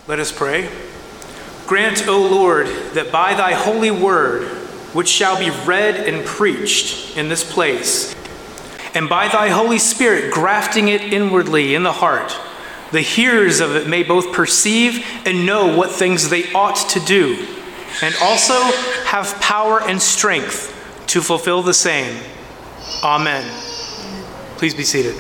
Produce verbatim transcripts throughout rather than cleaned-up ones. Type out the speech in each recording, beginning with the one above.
Let us pray. Grant, O Lord, that by thy holy word, which shall be read and preached in this place, and by thy Holy Spirit grafting it inwardly in the heart, the hearers of it may both perceive and know what things they ought to do, and also have power and strength to fulfill the same. Amen. Please be seated.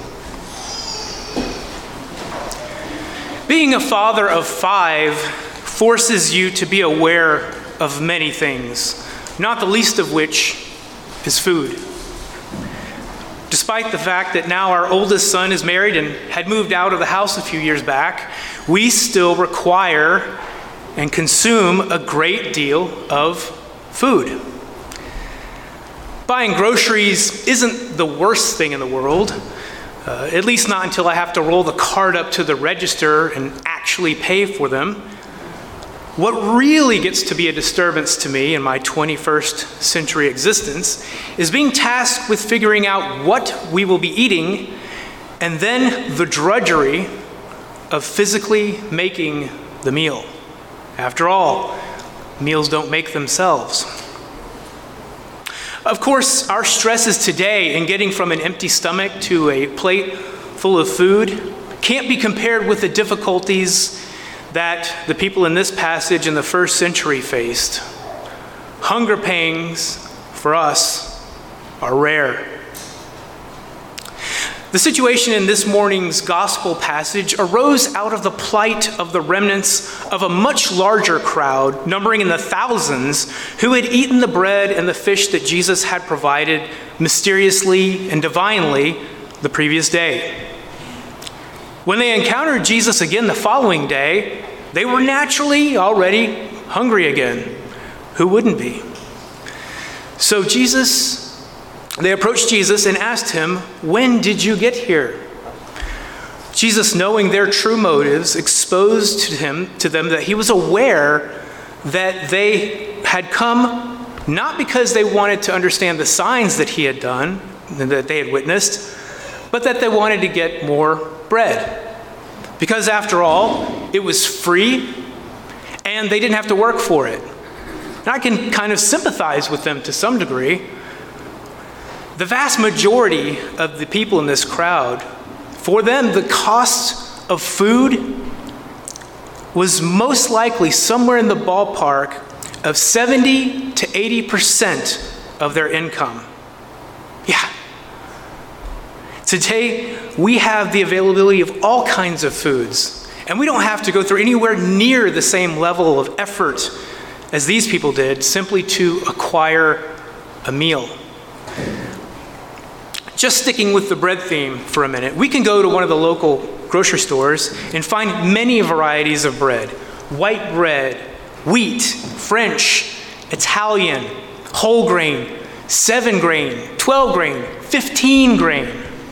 Being a father of five forces you to be aware of many things, not the least of which is food. Despite the fact that now our oldest son is married and had moved out of the house a few years back, we still require and consume a great deal of food. Buying groceries isn't the worst thing in the world. Uh, at least not until I have to roll the cart up to the register and actually pay for them. What really gets to be a disturbance to me in my twenty-first century existence is being tasked with figuring out what we will be eating and then the drudgery of physically making the meal. After all, meals don't make themselves. Of course, our stresses today in getting from an empty stomach to a plate full of food can't be compared with the difficulties that the people in this passage in the first century faced. Hunger pangs for us are rare. The situation in this morning's gospel passage arose out of the plight of the remnants of a much larger crowd, numbering in the thousands, who had eaten the bread and the fish that Jesus had provided mysteriously and divinely the previous day. When they encountered Jesus again the following day, they were naturally already hungry again. Who wouldn't be? So Jesus They approached Jesus and asked him, "When did you get here?" Jesus, knowing their true motives, exposed to him to them that he was aware that they had come not because they wanted to understand the signs that he had done, that they had witnessed, but that they wanted to get more bread. Because after all, it was free and they didn't have to work for it. And I can kind of sympathize with them to some degree. The vast majority of the people in this crowd, for them, the cost of food was most likely somewhere in the ballpark of seventy to eighty percent of their income. Yeah. Today, we have the availability of all kinds of foods, and we don't have to go through anywhere near the same level of effort as these people did simply to acquire a meal. Just sticking with the bread theme for a minute, we can go to one of the local grocery stores and find many varieties of bread. White bread, wheat, French, Italian, whole grain, seven grain, twelve grain, fifteen grain.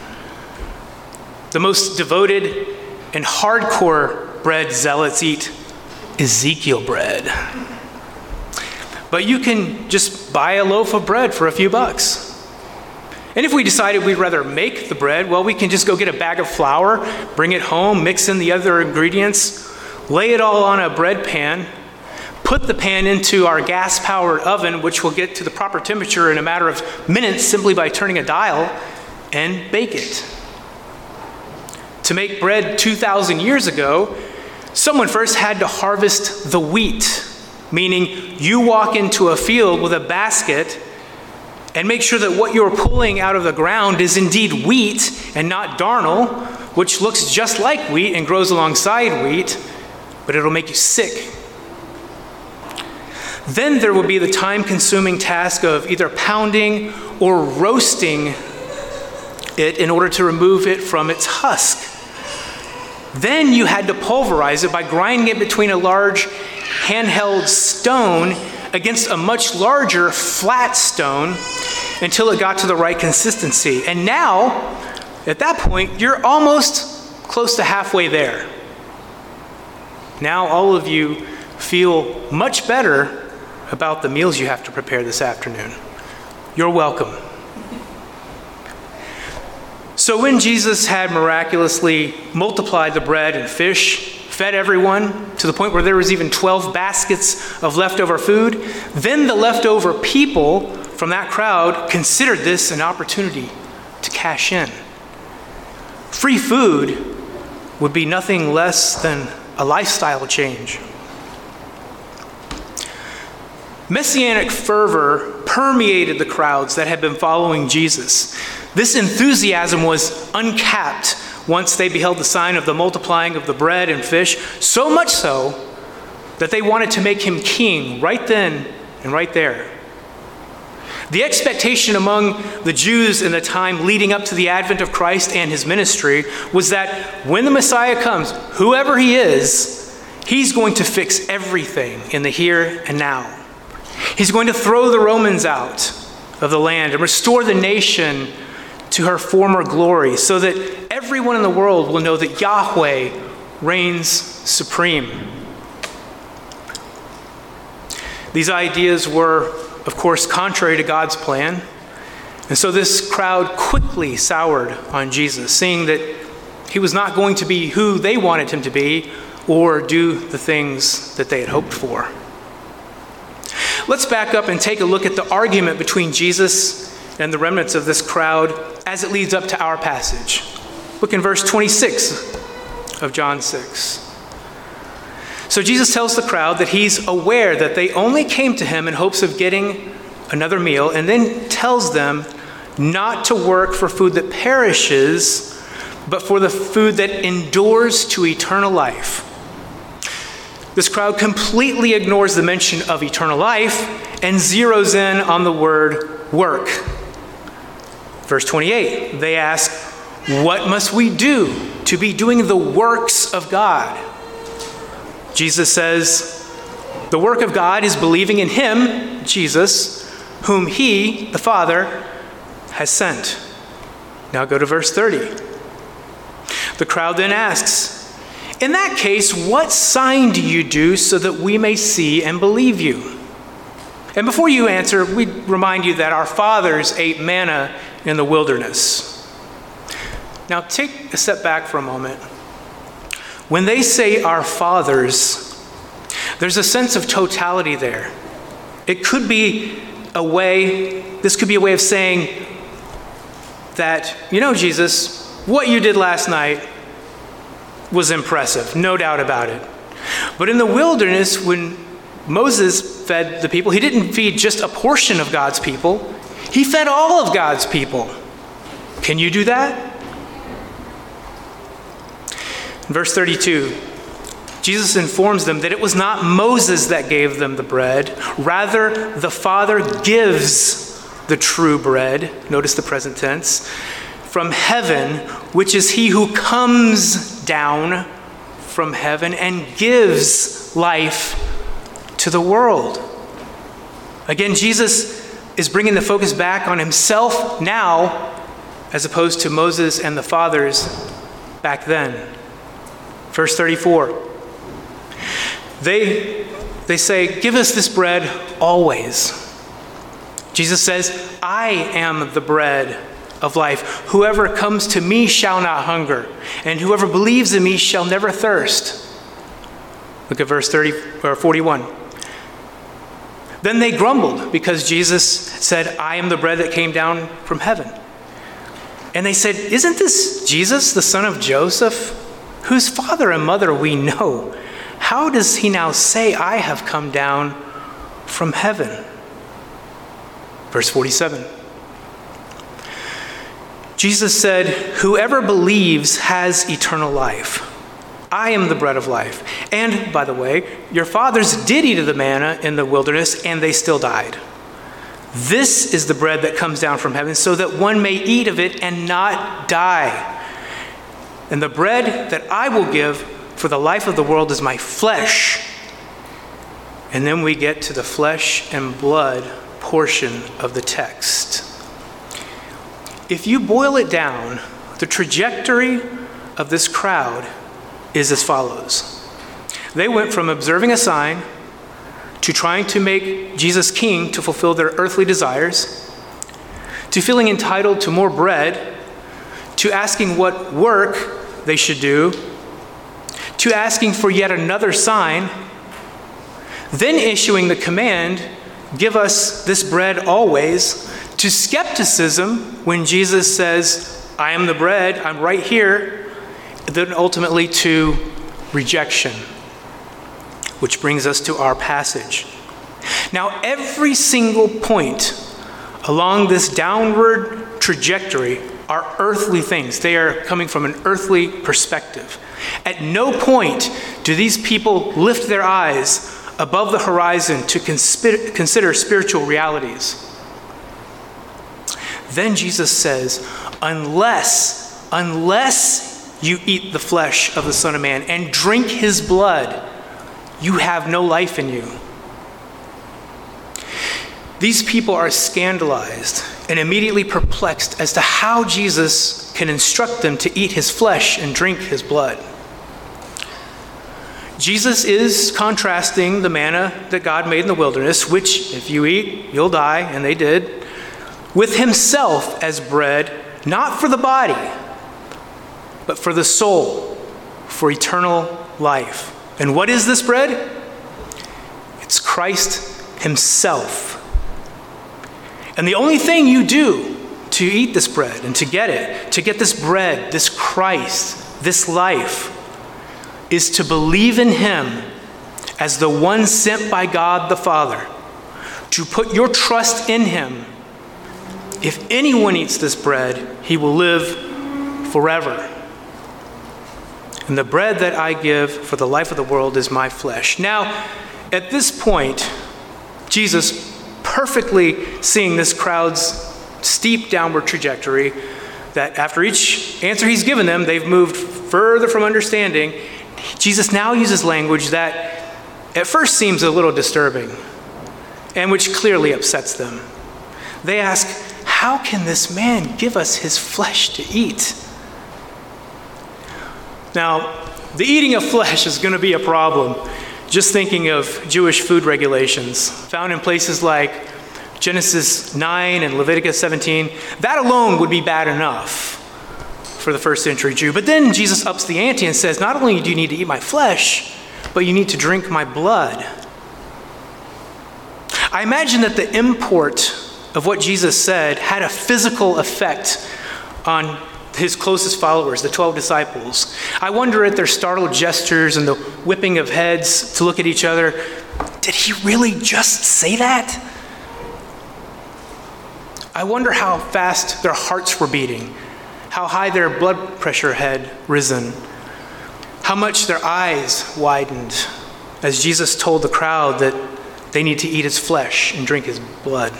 The most devoted and hardcore bread zealots eat Ezekiel bread. But you can just buy a loaf of bread for a few bucks. And if we decided we'd rather make the bread, well, we can just go get a bag of flour, bring it home, mix in the other ingredients, lay it all on a bread pan, put the pan into our gas-powered oven, which will get to the proper temperature in a matter of minutes simply by turning a dial, and bake it. To make bread two thousand years ago, someone first had to harvest the wheat, meaning you walk into a field with a basket and make sure that what you're pulling out of the ground is indeed wheat and not darnel, which looks just like wheat and grows alongside wheat, but it'll make you sick. Then there will be the time-consuming task of either pounding or roasting it in order to remove it from its husk. Then you had to pulverize it by grinding it between a large handheld stone against a much larger flat stone until it got to the right consistency. And now, at that point, you're almost close to halfway there. Now all of you feel much better about the meals you have to prepare this afternoon. You're welcome. So when Jesus had miraculously multiplied the bread and fish, fed everyone to the point where there was even twelve baskets of leftover food, then the leftover people from that crowd considered this an opportunity to cash in. Free food would be nothing less than a lifestyle change. Messianic fervor permeated the crowds that had been following Jesus. This enthusiasm was uncapped once they beheld the sign of the multiplying of the bread and fish, so much so that they wanted to make him king right then and right there. The expectation among the Jews in the time leading up to the advent of Christ and his ministry was that when the Messiah comes, whoever he is, he's going to fix everything in the here and now. He's going to throw the Romans out of the land and restore the nation to her former glory so that everyone in the world will know that Yahweh reigns supreme. These ideas were, of course, contrary to God's plan. And so this crowd quickly soured on Jesus, seeing that he was not going to be who they wanted him to be or do the things that they had hoped for. Let's back up and take a look at the argument between Jesus and the remnants of this crowd as it leads up to our passage. Look in verse twenty-six of John six. So Jesus tells the crowd that he's aware that they only came to him in hopes of getting another meal, and then tells them not to work for food that perishes, but for the food that endures to eternal life. This crowd completely ignores the mention of eternal life and zeroes in on the word work. Verse twenty-eight, they ask, "What must we do to be doing the works of God?" Jesus says, the work of God is believing in him, Jesus, whom he, the Father, has sent. Now go to verse thirty. The crowd then asks, "In that case, what sign do you do so that we may see and believe you?" And before you answer, we remind you that our fathers ate manna in the wilderness. Now take a step back for a moment. When they say our fathers, there's a sense of totality there. It could be a way, this could be a way of saying that, you know, Jesus, what you did last night was impressive, no doubt about it. But in the wilderness, when Moses fed the people, he didn't feed just a portion of God's people. He fed all of God's people. Can you do that? In verse thirty-two, Jesus informs them that it was not Moses that gave them the bread. Rather, the Father gives the true bread. Notice the present tense. From heaven, which is he who comes down from heaven and gives life to the world. Again, Jesus is bringing the focus back on himself now, as opposed to Moses and the fathers back then. Verse thirty-four. They, they say, "Give us this bread always." Jesus says, "I am the bread of life. Whoever comes to me shall not hunger, and whoever believes in me shall never thirst." Look at verse thirty or forty-one. Then they grumbled because Jesus said, "I am the bread that came down from heaven." And they said, "Isn't this Jesus, the son of Joseph, whose father and mother we know? How does he now say, 'I have come down from heaven'?" Verse forty-seven. Jesus said, "Whoever believes has eternal life. I am the bread of life. And, by the way, your fathers did eat of the manna in the wilderness, and they still died. This is the bread that comes down from heaven, so that one may eat of it and not die. And the bread that I will give for the life of the world is my flesh." And then we get to the flesh and blood portion of the text. If you boil it down, the trajectory of this crowd is as follows. They went from observing a sign to trying to make Jesus king to fulfill their earthly desires, to feeling entitled to more bread, to asking what work they should do, to asking for yet another sign, then issuing the command, give us this bread always, to skepticism when Jesus says, I am the bread, I'm right here, then ultimately to rejection, which brings us to our passage. Now, every single point along this downward trajectory are earthly things. They are coming from an earthly perspective. At no point do these people lift their eyes above the horizon to consider, consider spiritual realities. Then Jesus says, unless, unless you eat the flesh of the Son of Man and drink his blood, you have no life in you. These people are scandalized and immediately perplexed as to how Jesus can instruct them to eat his flesh and drink his blood. Jesus is contrasting the manna that God made in the wilderness, which if you eat, you'll die, and they did, with himself as bread, not for the body, but for the soul, for eternal life. And what is this bread? It's Christ himself. And the only thing you do to eat this bread and to get it, to get this bread, this Christ, this life, is to believe in him as the one sent by God the Father, to put your trust in him. If anyone eats this bread, he will live forever. And the bread that I give for the life of the world is my flesh. Now, at this point, Jesus, perfectly seeing this crowd's steep downward trajectory, that after each answer he's given them, they've moved further from understanding, Jesus now uses language that at first seems a little disturbing and which clearly upsets them. They ask, how can this man give us his flesh to eat? Now, the eating of flesh is going to be a problem. Just thinking of Jewish food regulations found in places like Genesis nine and Leviticus seventeen, that alone would be bad enough for the first century Jew. But then Jesus ups the ante and says, not only do you need to eat my flesh, but you need to drink my blood. I imagine that the import of what Jesus said had a physical effect on his closest followers, the twelve disciples. I wonder at their startled gestures and the whipping of heads to look at each other, did he really just say that? I wonder how fast their hearts were beating, how high their blood pressure had risen, how much their eyes widened as Jesus told the crowd that they need to eat his flesh and drink his blood.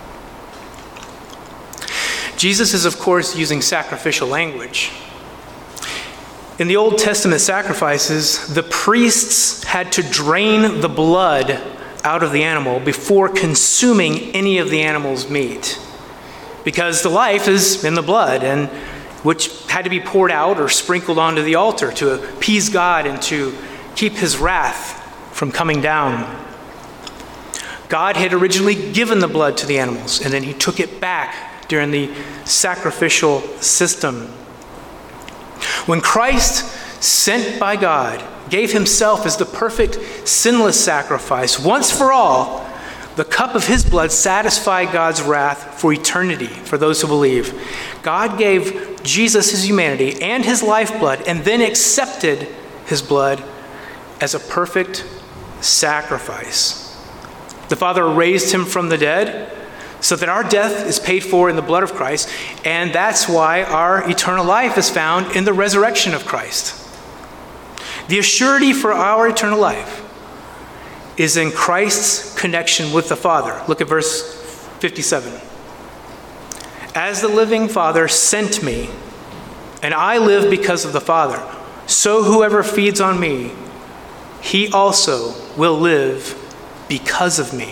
Jesus is, of course, using sacrificial language. In the Old Testament sacrifices, the priests had to drain the blood out of the animal before consuming any of the animal's meat, because the life is in the blood, and which had to be poured out or sprinkled onto the altar to appease God and to keep his wrath from coming down. God had originally given the blood to the animals, and then he took it back during the sacrificial system. When Christ, sent by God, gave himself as the perfect, sinless sacrifice, once for all, the cup of his blood satisfied God's wrath for eternity for those who believe. God gave Jesus his humanity and his lifeblood, and then accepted his blood as a perfect sacrifice. The Father raised him from the dead, so that our death is paid for in the blood of Christ, and that's why our eternal life is found in the resurrection of Christ. The assurity for our eternal life is in Christ's connection with the Father. Look at verse fifty-seven. As the living Father sent me, and I live because of the Father, so whoever feeds on me, he also will live because of me.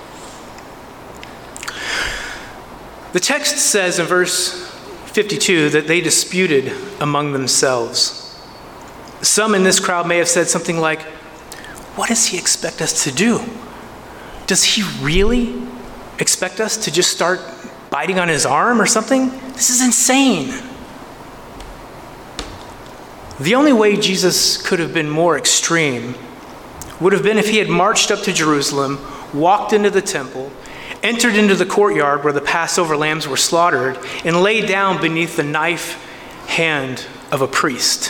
The text says in verse fifty-two that they disputed among themselves. Some in this crowd may have said something like, what does he expect us to do? Does he really expect us to just start biting on his arm or something? This is insane. The only way Jesus could have been more extreme would have been if he had marched up to Jerusalem, walked into the temple, entered into the courtyard where the Passover lambs were slaughtered, and laid down beneath the knife hand of a priest.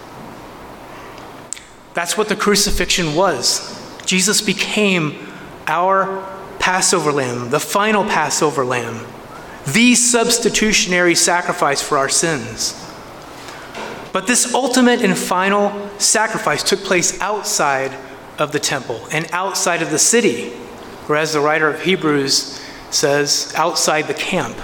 That's what the crucifixion was. Jesus became our Passover lamb, the final Passover lamb, the substitutionary sacrifice for our sins. But this ultimate and final sacrifice took place outside of the temple and outside of the city, or as the writer of Hebrews says, outside the camp.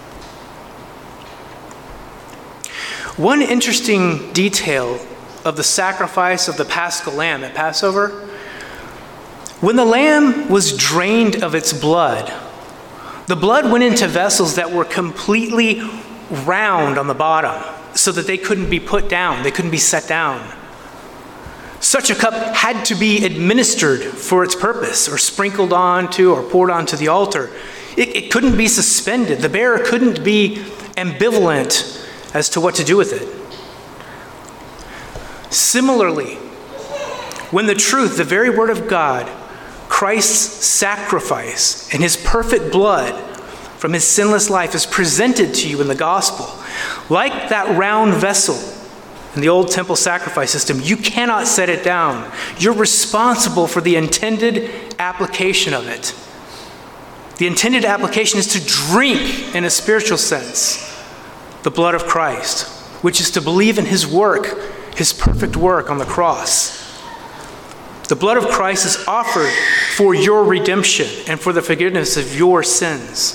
One interesting detail of the sacrifice of the Paschal lamb at Passover, when the lamb was drained of its blood, the blood went into vessels that were completely round on the bottom so that they couldn't be put down, they couldn't be set down. Such a cup had to be administered for its purpose, or sprinkled onto or poured onto the altar. It, it couldn't be suspended. The bearer couldn't be ambivalent as to what to do with it. Similarly, when the truth, the very word of God, Christ's sacrifice and his perfect blood from his sinless life is presented to you in the gospel, like that round vessel in the old temple sacrifice system, you cannot set it down. You're responsible for the intended application of it. The intended application is to drink, in a spiritual sense, the blood of Christ, which is to believe in his work, his perfect work on the cross. The blood of Christ is offered for your redemption and for the forgiveness of your sins.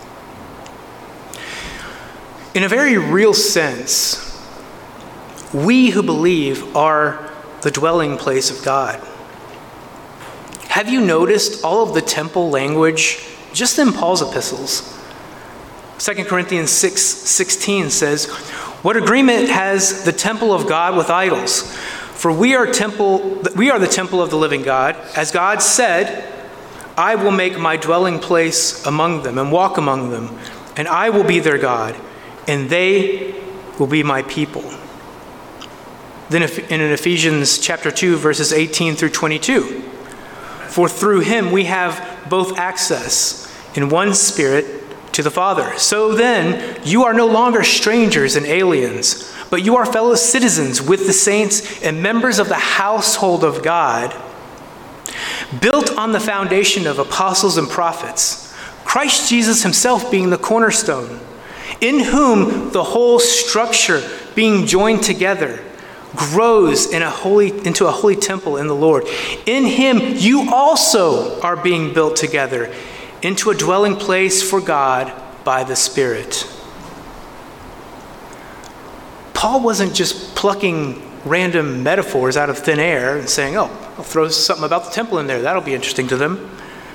In a very real sense, we who believe are the dwelling place of God. Have you noticed all of the temple language just in Paul's epistles? Second Corinthians six sixteen says, "What agreement has the temple of God with idols? For we are temple, we are the temple of the living God. As God said, I will make my dwelling place among them and walk among them, and I will be their God, and they will be my people." Then in Ephesians chapter two, verses eighteen through twenty-two, "For through him we have both access in one Spirit to the Father. So then you are no longer strangers and aliens, but you are fellow citizens with the saints and members of the household of God, built on the foundation of apostles and prophets, Christ Jesus himself being the cornerstone, in whom the whole structure being joined together grows in a holy, into a holy temple in the Lord. In him you also are being built together into a dwelling place for God by the Spirit." Paul wasn't just plucking random metaphors out of thin air and saying, oh, I'll throw something about the temple in there. That'll be interesting to them.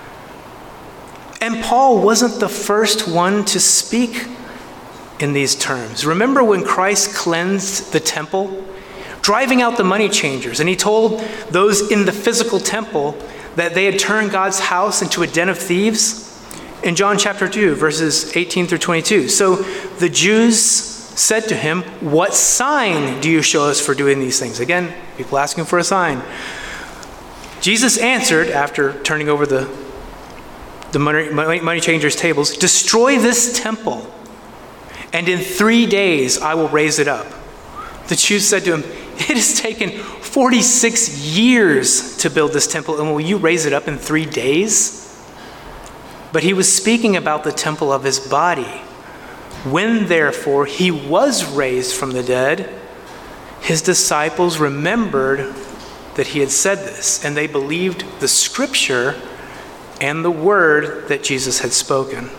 And Paul wasn't the first one to speak in these terms. Remember when Christ cleansed the temple, driving out the money changers, and he told those in the physical temple that they had turned God's house into a den of thieves? In John chapter two, verses eighteen through twenty-two. "So the Jews said to him, 'What sign do you show us for doing these things?'" Again, people asking for a sign. Jesus answered, after turning over the, the money, money changers' tables, "Destroy this temple, and in three days I will raise it up." The Jews said to him, "It has taken forty-six years to build this temple, and will you raise it up in three days?" But he was speaking about the temple of his body. When, therefore, he was raised from the dead, his disciples remembered that he had said this, and they believed the scripture and the word that Jesus had spoken.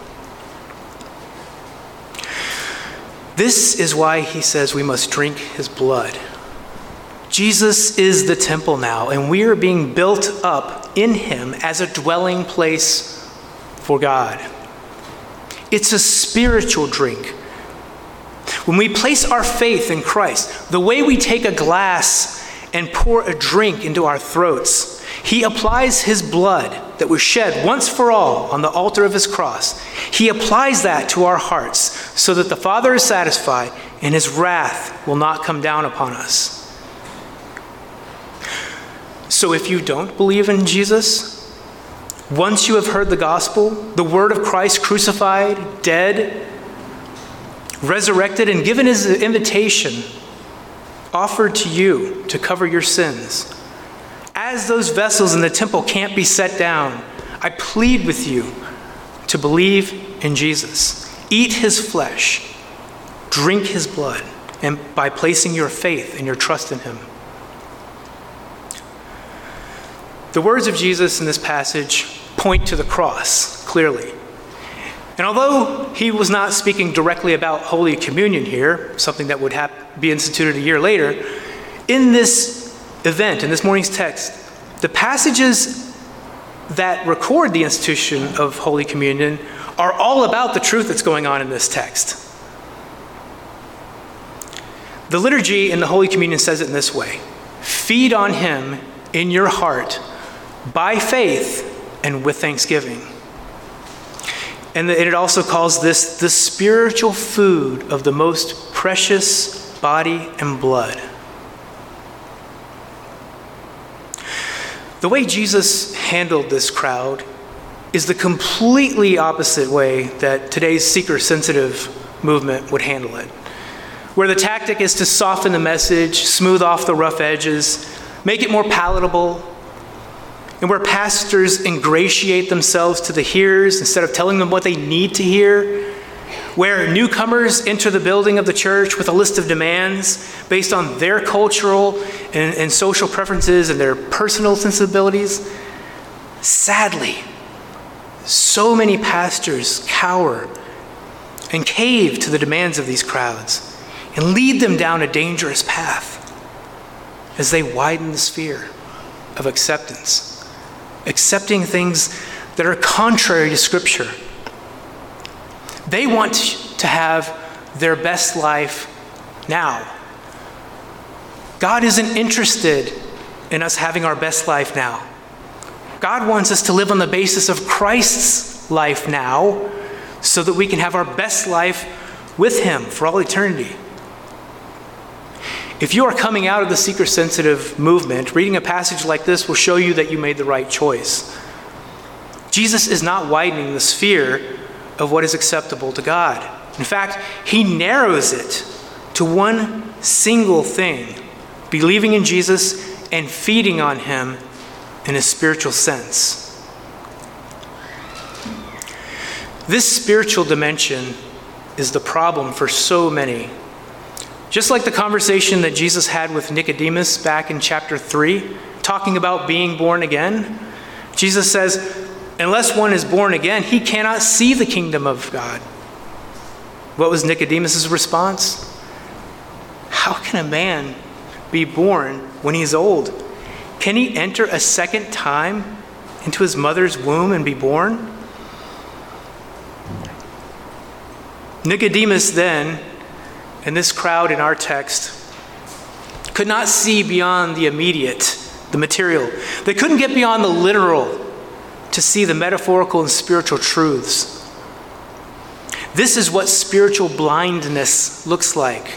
This is why he says we must drink his blood. Jesus is the temple now, and we are being built up in him as a dwelling place for God. It's a spiritual drink. When we place our faith in Christ, the way we take a glass and pour a drink into our throats, he applies his blood that was shed once for all on the altar of his cross. He applies that to our hearts so that the Father is satisfied and his wrath will not come down upon us. So if you don't believe in Jesus, once you have heard the gospel, the word of Christ crucified, dead, resurrected, and given his invitation offered to you to cover your sins, as those vessels in the temple can't be set down, I plead with you to believe in Jesus. Eat his flesh, drink his blood, and by placing your faith and your trust in him. The words of Jesus in this passage point to the cross, clearly. And although he was not speaking directly about Holy Communion here, something that would have, be instituted a year later, in this event, in this morning's text, the passages that record the institution of Holy Communion are all about the truth that's going on in this text. The liturgy in the Holy Communion says it in this way: feed on him in your heart by faith and with thanksgiving. And it also calls this the spiritual food of the most precious body and blood. The way Jesus handled this crowd is the completely opposite way that today's seeker-sensitive movement would handle it, where the tactic is to soften the message, smooth off the rough edges, make it more palatable, and where pastors ingratiate themselves to the hearers instead of telling them what they need to hear, where newcomers enter the building of the church with a list of demands based on their cultural and, and social preferences and their personal sensibilities. Sadly, so many pastors cower and cave to the demands of these crowds and lead them down a dangerous path as they widen the sphere of acceptance, accepting things that are contrary to Scripture. They want to have their best life now. God isn't interested in us having our best life now. God wants us to live on the basis of Christ's life now so that we can have our best life with him for all eternity. If you are coming out of the seeker-sensitive movement, reading a passage like this will show you that you made the right choice. Jesus is not widening the sphere of what is acceptable to God. In fact, he narrows it to one single thing: believing in Jesus and feeding on him in a spiritual sense. This spiritual dimension is the problem for so many. Just like the conversation that Jesus had with Nicodemus back in chapter three, talking about being born again, Jesus says, unless one is born again, he cannot see the kingdom of God. What was Nicodemus' response? How can a man be born when he's old? Can he enter a second time into his mother's womb and be born? Nicodemus then, and this crowd in our text, could not see beyond the immediate, the material. They couldn't get beyond the literal to see the metaphorical and spiritual truths. This is what spiritual blindness looks like.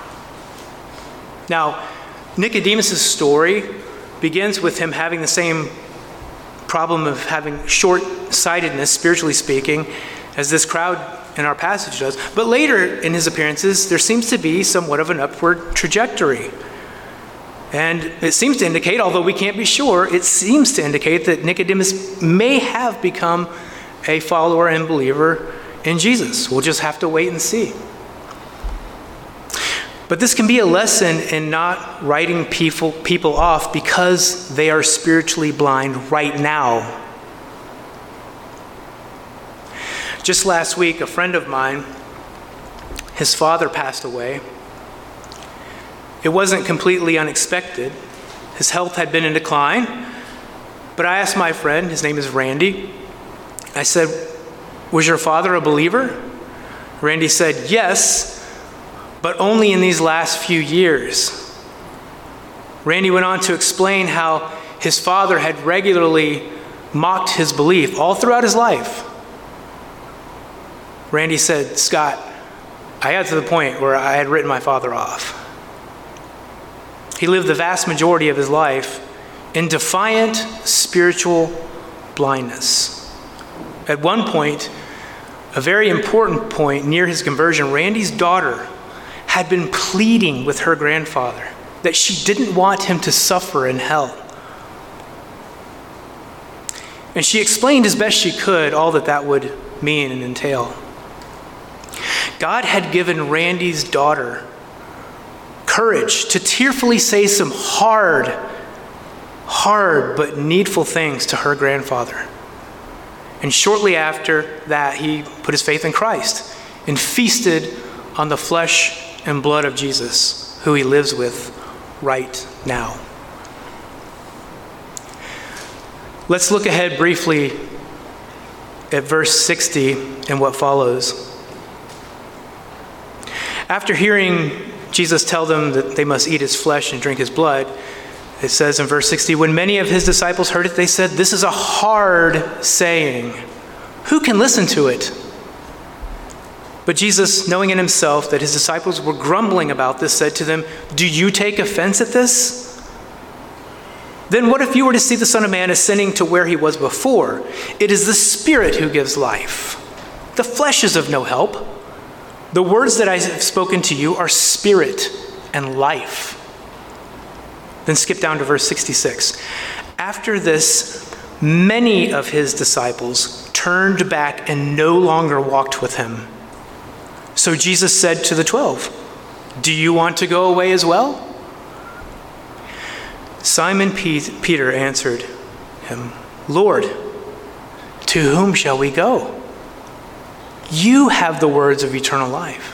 Now, Nicodemus' story begins with him having the same problem of having short-sightedness, spiritually speaking, as this crowd in our passage does. But later in his appearances, there seems to be somewhat of an upward trajectory. And it seems to indicate, although we can't be sure, it seems to indicate that Nicodemus may have become a follower and believer in Jesus. We'll just have to wait and see. But this can be a lesson in not writing people, people off because they are spiritually blind right now. Just last week, a friend of mine, his father passed away. It wasn't completely unexpected. His health had been in decline. But I asked my friend, his name is Randy, I said, was your father a believer? Randy said, yes, but only in these last few years. Randy went on to explain how his father had regularly mocked his belief all throughout his life. Randy said, Scott, I got to the point where I had written my father off. He lived the vast majority of his life in defiant spiritual blindness. At one point, a very important point near his conversion, Randy's daughter had been pleading with her grandfather that she didn't want him to suffer in hell. And she explained as best she could all that that would mean and entail. God had given Randy's daughter courage to tearfully say some hard, hard but needful things to her grandfather. And shortly after that, he put his faith in Christ and feasted on the flesh and blood of Jesus, who he lives with right now. Let's look ahead briefly at verse sixty and what follows. After hearing Jesus tell them that they must eat his flesh and drink his blood, it says in verse sixty, when many of his disciples heard it, they said, "This is a hard saying. Who can listen to it?" But Jesus, knowing in himself that his disciples were grumbling about this, said to them, "Do you take offense at this? Then what if you were to see the Son of Man ascending to where he was before? It is the Spirit who gives life. The flesh is of no help. The words that I have spoken to you are spirit and life." Then skip down to verse sixty-six. After this, many of his disciples turned back and no longer walked with him. So Jesus said to the twelve, "Do you want to go away as well?" Simon Peter answered him, "Lord, to whom shall we go? You have the words of eternal life.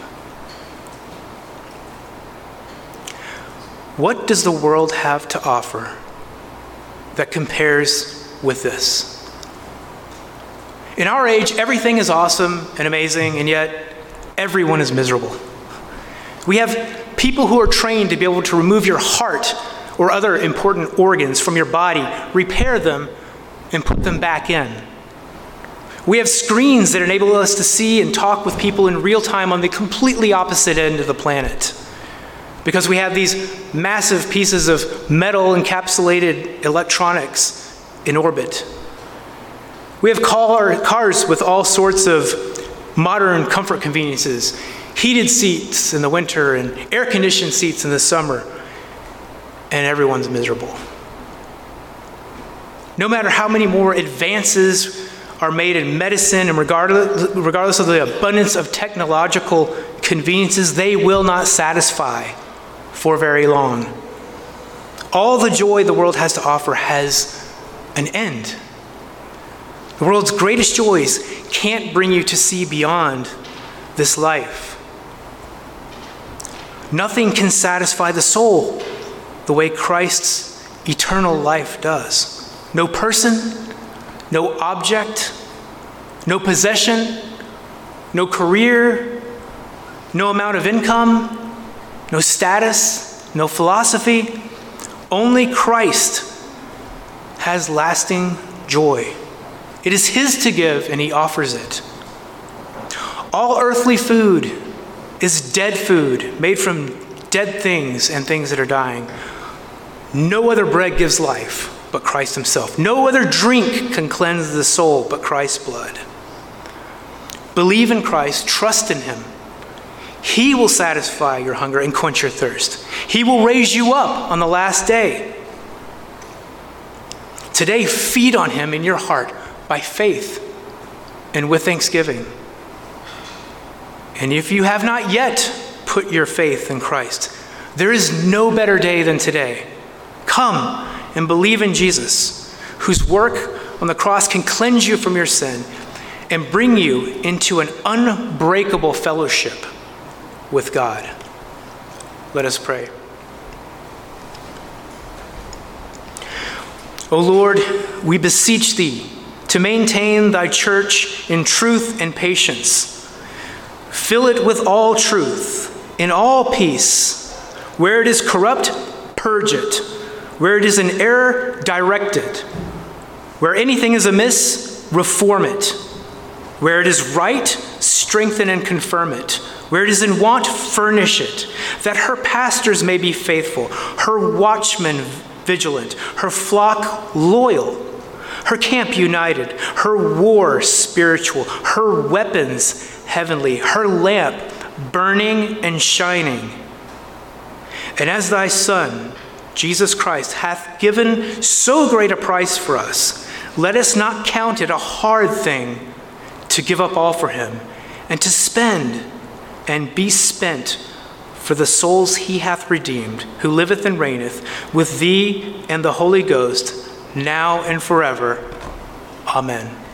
What does the world have to offer that compares with this? In our age, everything is awesome and amazing, and yet everyone is miserable. We have people who are trained to be able to remove your heart or other important organs from your body, repair them, and put them back in. We have screens that enable us to see and talk with people in real time on the completely opposite end of the planet, because we have these massive pieces of metal encapsulated electronics in orbit. We have car, cars with all sorts of modern comfort conveniences, heated seats in the winter and air-conditioned seats in the summer, and everyone's miserable. No matter how many more advances are made in medicine, and regardless, regardless of the abundance of technological conveniences, they will not satisfy for very long. All the joy the world has to offer has an end. The world's greatest joys can't bring you to see beyond this life. Nothing can satisfy the soul the way Christ's eternal life does. No person, no object, no possession, no career, no amount of income, no status, no philosophy. Only Christ has lasting joy. It is his to give, and he offers it. All earthly food is dead food, made from dead things and things that are dying. No other bread gives life but Christ himself. No other drink can cleanse the soul but Christ's blood. Believe in Christ, trust in him. He will satisfy your hunger and quench your thirst. He will raise you up on the last day. Today, feed on him in your heart by faith and with thanksgiving. And if you have not yet put your faith in Christ, there is no better day than today. Come and believe in Jesus, whose work on the cross can cleanse you from your sin and bring you into an unbreakable fellowship with God. Let us pray. O Lord, we beseech thee to maintain thy church in truth and patience. Fill it with all truth, in all peace. Where it is corrupt, purge it. Where it is in error, direct it. Where anything is amiss, reform it. Where it is right, strengthen and confirm it. Where it is in want, furnish it, that her pastors may be faithful, her watchmen vigilant, her flock loyal, her camp united, her war spiritual, her weapons heavenly, her lamp burning and shining. And as thy Son, Jesus Christ, hath given so great a price for us, let us not count it a hard thing to give up all for him, and to spend and be spent for the souls he hath redeemed, who liveth and reigneth with thee and the Holy Ghost, now and forever. Amen.